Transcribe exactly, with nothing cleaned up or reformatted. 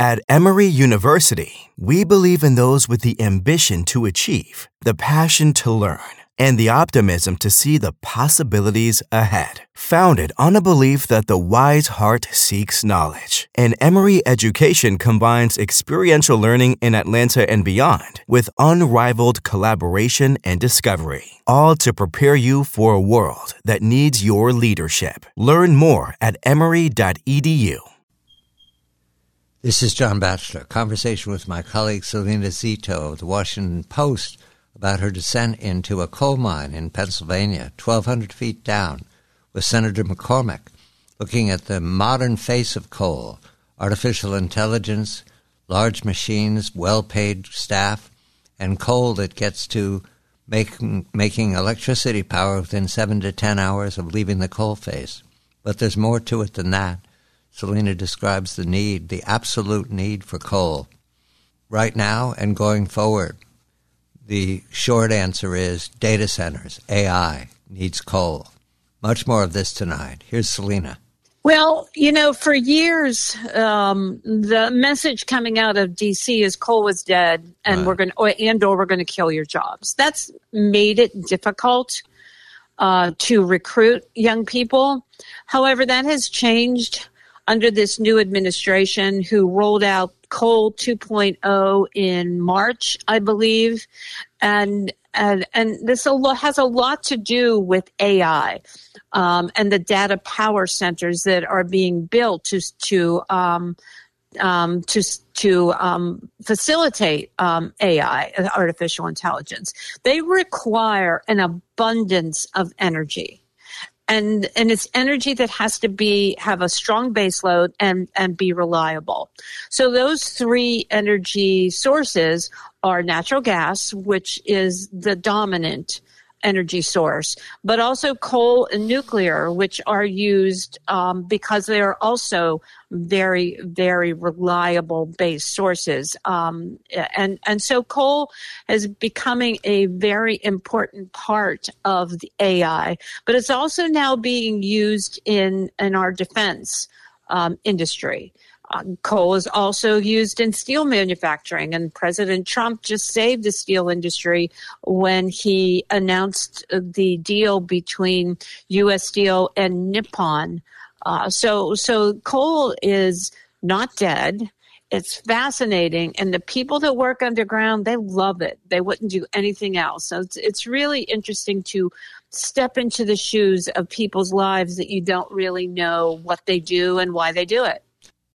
At Emory University, we believe in those with the ambition to achieve, the passion to learn, and the optimism to see the possibilities ahead. Founded on a belief that the wise heart seeks knowledge, and Emory education combines experiential learning in Atlanta and beyond with unrivaled collaboration and discovery, all to prepare you for a world that needs your leadership. Learn more at emory dot e d u. This is John Batchelor, conversation with my colleague Selena Zito of the Washington Post about her descent into a coal mine in Pennsylvania, twelve hundred feet down, with Senator McCormick, looking at the modern face of coal, artificial intelligence, large machines, well-paid staff, and coal that gets to make, making electricity power within seven to ten hours of leaving the coal face. But there's more to it than that. Selena describes the need, the absolute need for coal. Right now and going forward, the short answer is data centers, A I, needs coal. Much more of this tonight. Here's Selena. Well, you know, for years, um, the message coming out of D C is coal was dead, and right. we're going to, and or we're going to kill your jobs. That's made it difficult uh, to recruit young people. However, that has changed under this new administration, who rolled out Coal two point oh in March, I believe. And and and this a lo- has a lot to do with A I um, and the data power centers that are being built to to um, um, to to um, facilitate um, A I, artificial intelligence. They require an abundance of energy. And and it's energy that has to be have a strong base load and, and be reliable. So those three energy sources are natural gas, which is the dominant energy source, but also coal and nuclear, which are used um, because they are also very, very reliable base sources. Um, and, and so coal is becoming a very important part of the A I, but it's also now being used in, in our defense um, industry. Uh, coal is also used in steel manufacturing, and President Trump just saved the steel industry when he announced the deal between U S Steel and Nippon. Uh, so, so coal is not dead. It's fascinating, and the people that work underground, they love it. They wouldn't do anything else. So it's, it's really interesting to step into the shoes of people's lives that you don't really know what they do and why they do it.